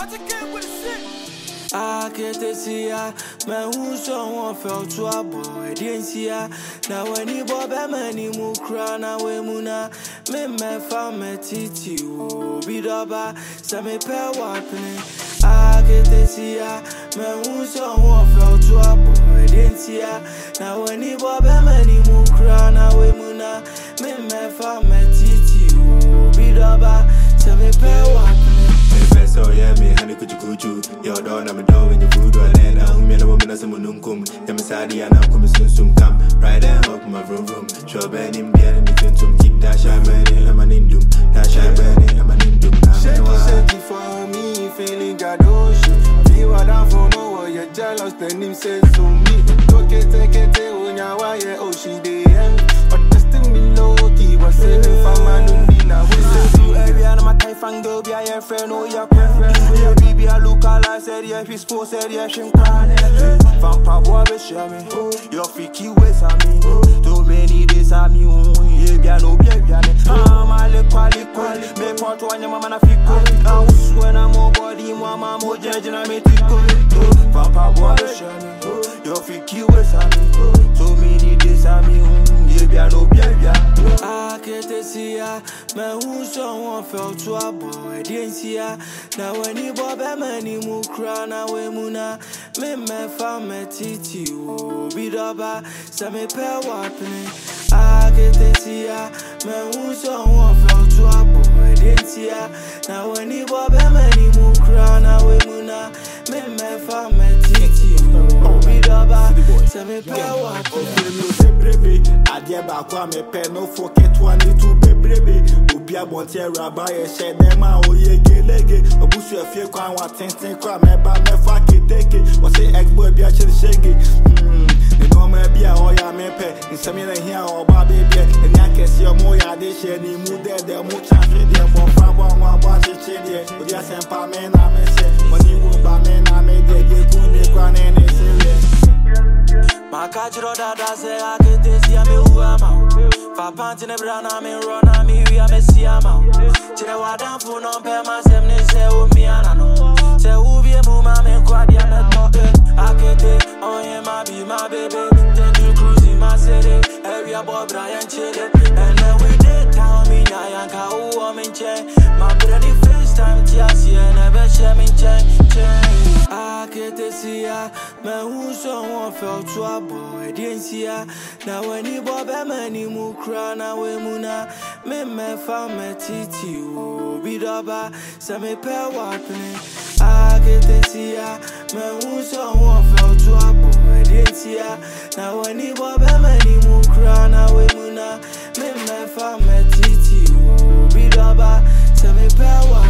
I can't see ya, man who someone felt trouble, I didn't see ya. Now when you bob a man, you move crown away muna. Me found me titi, be daba, some pair wiping. I can't see ya, man who someone felt trouble, I didn't see ya. Now when you bob a man, you move crown away muna. Me found me titi, be daba, some pair wiping. So yeah, me honey kuchu your door I'm doing your food or then I'm in a woman as a munum them sadi and I'm coming soon come right and up my room show burning beer and me to keep that shine burning I'm an indum that shine burning I'm an indum shake for me feeling gadoshi feel what I for no what you're jealous then him says to me take it on your wire oh she dey but just me low key was saving for my nundina Fang girl be a friend, oh your preference. Yeah, baby, I look like said yeah, if spoke said yeah, she crying. Fang pa boy be share me, your freaky ways I mean. Too many days I mean, yeah, be a no be a me. I'm a quali, me part one your mama na fiko. I was when I'm more body, mama more judge and I make it go. Fang pa boy be share me, your freaky ways I mean. Too many days I mean, yeah, be a no be a I can't see ya, man who someone felt trouble, I didn't see ya. Now when you bob a man, you move crown away muna. Me found me titi, be daba, some pair wiping. I can't see ya, man who someone felt trouble, I didn't see ya. Now when you bob a man, you move crown away muna. Me found me titi, be daba, some pair wiping. Adia bakwa me pe no forget 22 bebrebe obi abonte raba ye she dem a oye gelege obusu afie kwan wa tenten kwa me ba me fa keteke o say egbo bia chiri shege the normal bia o ya me pe nsemi na hia o ba bebe eni akese o mo ya de she ni mu de mo chanfe de for fra bo nwa bo chichi de odi asempa me na me she money wo ba me na me de ge ku me kwa ne ne se Makachiro dada say I can't see me who am out. For panting a brana me run a me we a me see am out. Chile wa dan fu non pe ma sem ne se o mi anano. Se u vie mu ma me kwadi a me to I can't on ye ma be my baby. Take you cruising my city. Area boy Brian Chile. And then we did town me na yanka u o min che. My brother first time tia see never share me che. I can't see ya, man who someone felt trouble, I didn't see ya. Now when you bob a man, you move crown away muna. Me found me titi, be daba, some pair wiping. I can't see ya, man who someone felt trouble, I didn't see ya. Now when you bob a man, you move crown away muna. Me found me titi, be daba, some pair wiping.